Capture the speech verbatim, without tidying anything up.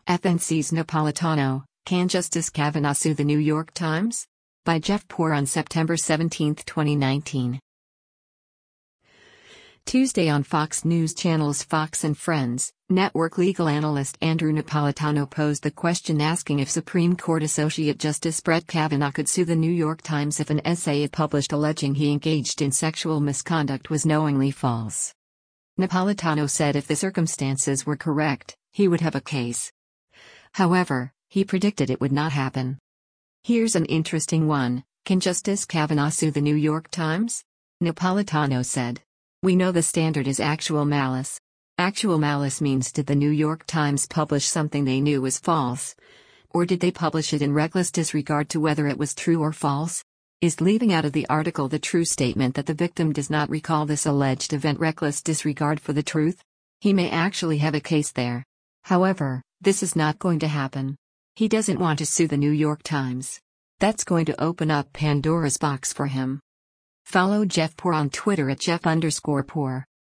F N C's Napolitano, Can Justice Kavanaugh Sue the New York Times? By Jeff Poor on September seventeenth, twenty nineteen. Tuesday on Fox News Channel's Fox and Friends network, legal analyst Andrew Napolitano posed the question asking if Supreme Court Associate Justice Brett Kavanaugh could sue the New York Times if an essay it published alleging he engaged in sexual misconduct was knowingly false. Napolitano said if the circumstances were correct, he would have a case. However, he predicted it would not happen. Here's an interesting one: can Justice Kavanaugh sue the New York Times? Napolitano said. We know the standard is actual malice. Actual malice means, did the New York Times publish something they knew was false? Or did they publish it in reckless disregard to whether it was true or false? Is leaving out of the article the true statement that the victim does not recall this alleged event reckless disregard for the truth? He may actually have a case there. However, this is not going to happen. He doesn't want to sue the New York Times. That's going to open up Pandora's box for him. Follow Jeff Poor on Twitter at Jeff underscore Poor.